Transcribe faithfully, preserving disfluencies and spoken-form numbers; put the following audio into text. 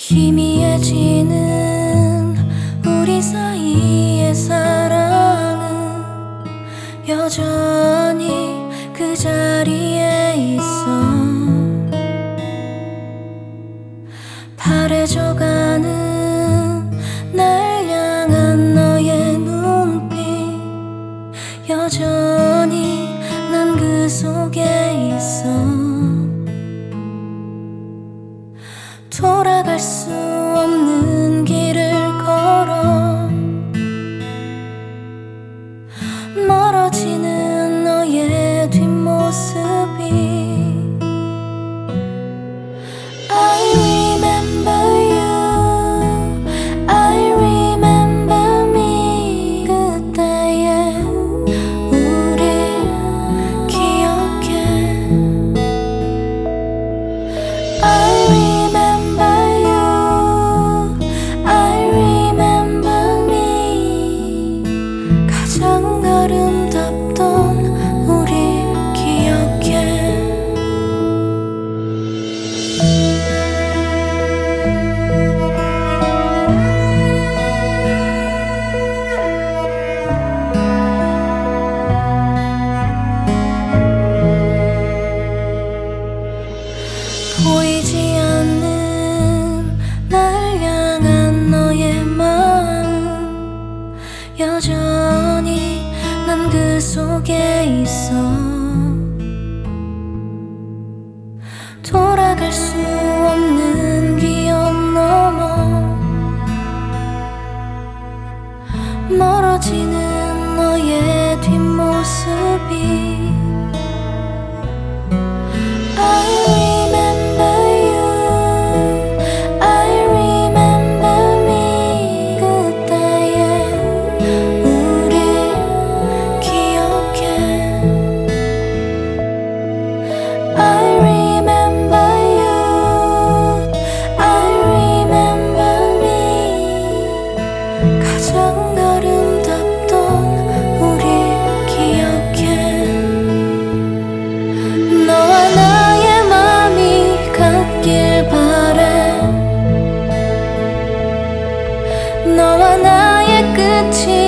희미해지는 우리 사이의 사랑은 여전히 그 자리에 있어. 바래져가는 날 향한 너의 눈빛, 여전히 난 그 속에 있어. 돌아갈 수 없는 길을 걸어 멀어지는 너의 뒷모습이 I remember you, I remember me. 그때의 우릴 기억해. I remember you, I remember me. 가장 아름답던 우릴 기억해. 보이지 않는 날 향한 너의 마음, 여전히 난 그 속에 있어. 돌아갈 수 없는 기억 넘어 멀어지는 너의 뒷모습이 I remember you, I remember me. 그때의 우릴 기억해. I remember you, I remember me. 가장 아름답던 우릴 기억해. 너와 나의 맘이 같길 바래. 너와 나의 끝이